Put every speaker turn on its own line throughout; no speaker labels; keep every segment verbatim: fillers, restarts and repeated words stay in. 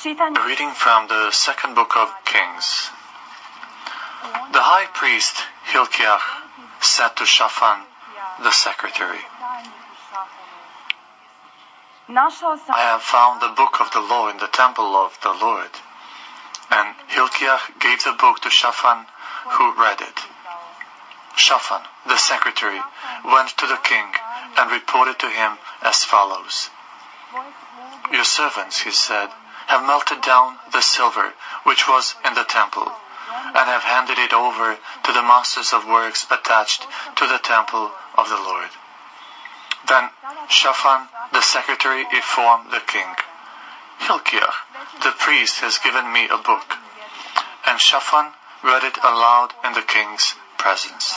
A reading from the second book of Kings. The high priest Hilkiah said to Shaphan, the secretary, I have found the book of the law in the temple of the Lord. And Hilkiah gave the book to Shaphan, who read it. Shaphan, the secretary, went to the king and reported to him as follows. Your servants, he said, have melted down the silver which was in the temple, and have handed it over to the masters of works attached to the temple of the Lord. Then Shaphan, the secretary, informed the king, Hilkiah, the priest, has given me a book. And Shaphan read it aloud in the king's presence.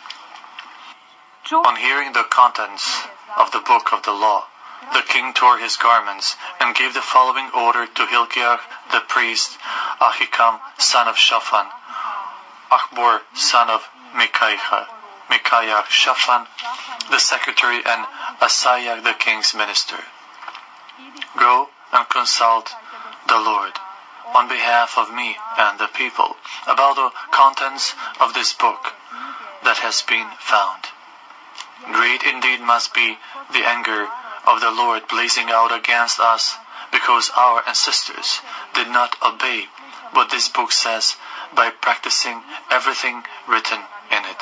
On hearing the contents of the book of the law, the king tore his garments and gave the following order to Hilkiah the priest, Ahikam son of Shaphan, Achbor son of Micaiah, Micaiah, Shaphan the secretary, and Asaiah the king's minister. Go and consult the Lord on behalf of me and the people about the contents of this book that has been found. Great indeed must be the anger of the Lord blazing out against us, because our ancestors did not obey what this book says by practicing everything written in it.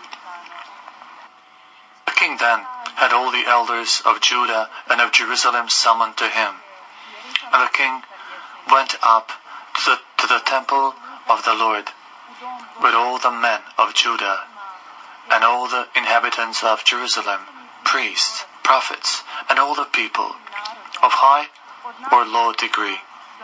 The king then had all the elders of Judah and of Jerusalem summoned to him. And the king went up to the, to the temple of the Lord with all the men of Judah and all the inhabitants of Jerusalem, priests, prophets, and all the people, of high or low degree.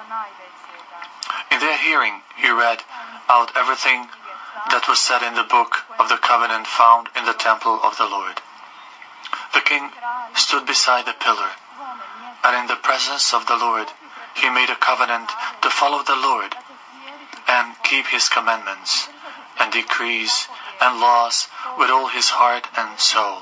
In their hearing he read out everything that was said in the book of the covenant found in the temple of the Lord. The king stood beside the pillar, and in the presence of the Lord he made a covenant to follow the Lord and keep his commandments and decrees and laws with all his heart and soul,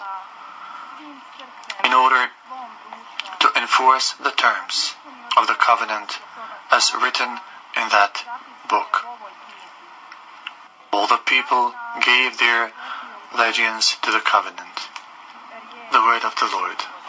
in order to enforce the terms of the covenant as written in that book. All the people gave their allegiance to the covenant. The word of the Lord.